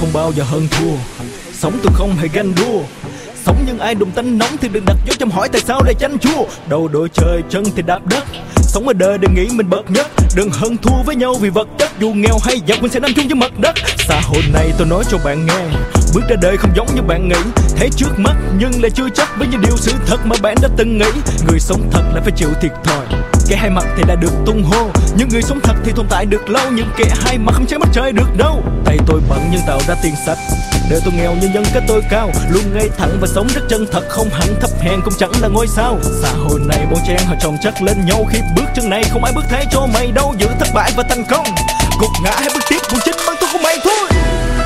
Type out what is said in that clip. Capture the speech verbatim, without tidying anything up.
không bao giờ hơn thua. Sống tôi không hề ganh đua. Sống những ai đụng tánh nóng thì đừng đặt dấu chấm hỏi tại sao lại chanh chua. Đầu đội trời chân thì đạp đất. Sống ở đời để nghĩ mình bậc nhất. Đừng hơn thua với nhau vì vật chất. Dù nghèo hay giàu mình sẽ nằm chung với mặt đất. Xã hội này tôi nói cho bạn nghe, bước ra đời không giống như bạn nghĩ. Thấy trước mắt nhưng lại chưa chắc với những điều sự thật mà bạn đã từng nghĩ. Người sống thật là phải chịu thiệt thòi. Kẻ hai mặt thì đã được tung hô, nhưng người sống thật thì tồn tại được lâu. Những kẻ hai mặt không che mắt trời được đâu. Tay tôi bận nhưng tạo ra tiền sạch. Đời tôi nghèo nhưng nhân cách tôi cao. Luôn ngay thẳng và sống rất chân thật. Không hẳn thấp hèn cũng chẳng là ngôi sao. Xã hội này bon chen họ chồng chất lên nhau. Khi bước chân này không ai bước thay cho mày đâu. Giữ thất bại và thành công, gục ngã hay bước tiếp cũng chính bản thân của mày thôi.